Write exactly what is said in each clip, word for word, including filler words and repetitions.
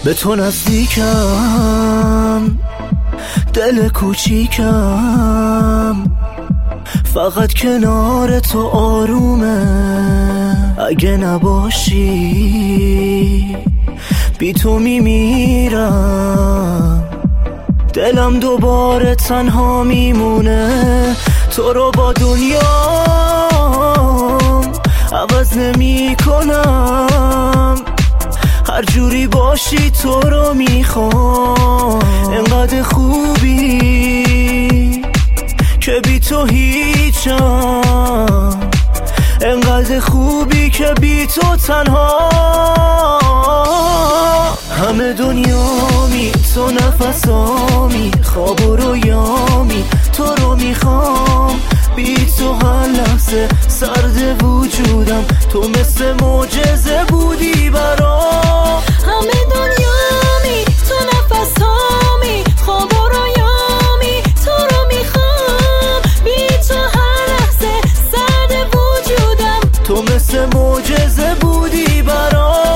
به تو نزدیکم، دل کوچیکم، فقط کنار تو آرومه. اگه نباشی بی تو میمیرم، دلم دوباره تنها میمونه. تو رو با دنیام عوض نمی کنم، هر جوری باشی تو رو میخوام. انقدر خوبی که بی تو هیچم، انقدر خوبی که بی تو تنها. همه دنیامی، تو نفسامی، خواب و رویامی، تو رو میخوام. بی تو هر لحظه سرد وجودم، تو مثل معجزه بودی برام. همه دنیامی، تو نفسامی، خواب و رویامی، تو رو میخوام. بی تو هر لحظه سرد وجودم، تو مثل معجزه بودی برام.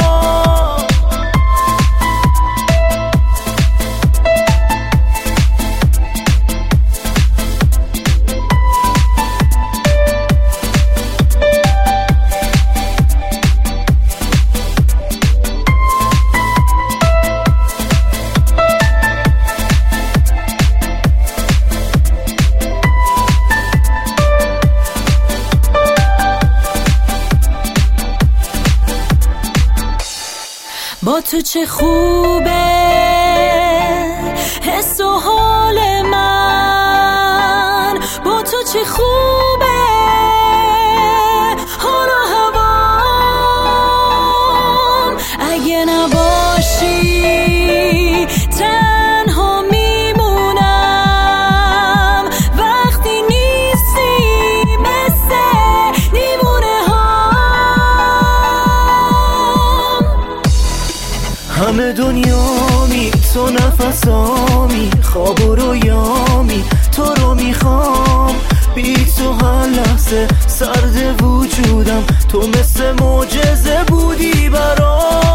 با تو چه خوبه حس و حال من، با تو چه خوبه حال و هوام. اگه نباشی تنها میمونم، وقتی نیستی مثل دیوونه هام. همه دنیامی، تو نفسامی، خواب و رویامی، تو رو میخوام. بی تو هر لحظه سرد وجودم، تو مثل معجزه بودی برام.